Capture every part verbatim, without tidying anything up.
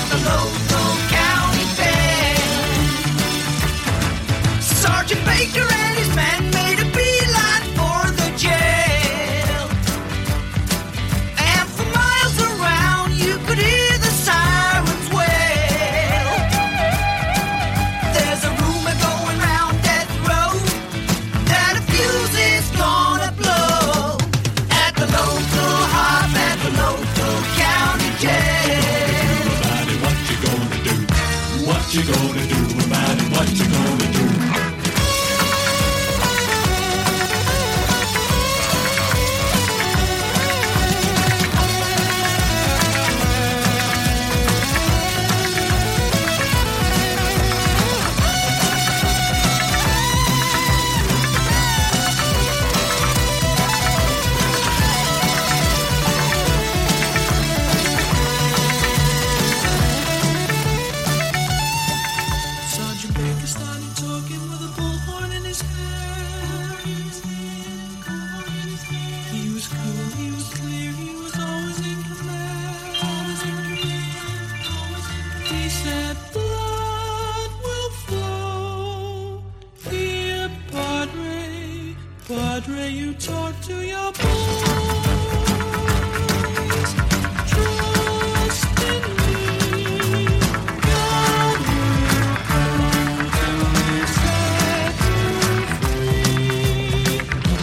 the local county fair. Sergeant Baker and his men made a beeline for the jail. And for miles around you could hear the sirens wail. There's a rumor going round death row that a fuse is gonna blow at the local hop, at the local county jail. Everybody, what you gonna do? What you gonna do about it? What you gonna do? Sergeant Baker started talking with a bullhorn in his hand. He was cool, he was clear, he was always in command. Always in command, always in command. He said, blood will flow. Here, Padre, Padre, you talk to your boys. Trust in me. God will come to set you free.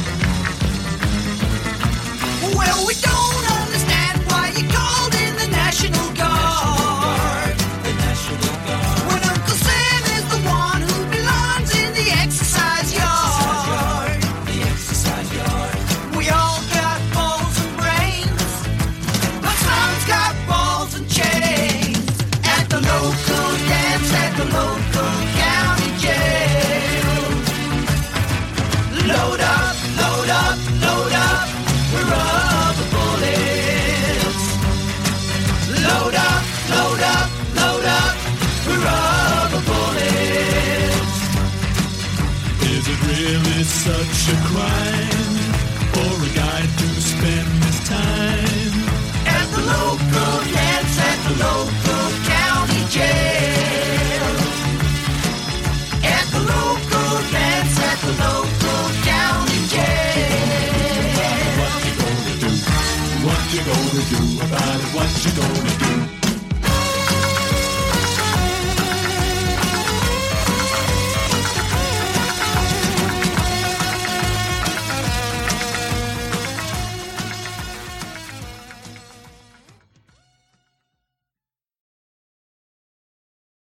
Well, we don't understand why you called in the National Guard. The National Guard. When Uncle Sam is the one who belongs in the exercise yard. The exercise yard. We all got balls and brains, but some's got balls and chains. At the local dance, at the local county jail. Load up, load up, load up, we're rubber bullets. Load up, load up, load up, we're rubber bullets. Is it really such a crime for a guy to spend his time? At the local dance, at the local county jail. At the local dance, at the local county jail. What you gonna do? What you gonna do about it? What you gonna do?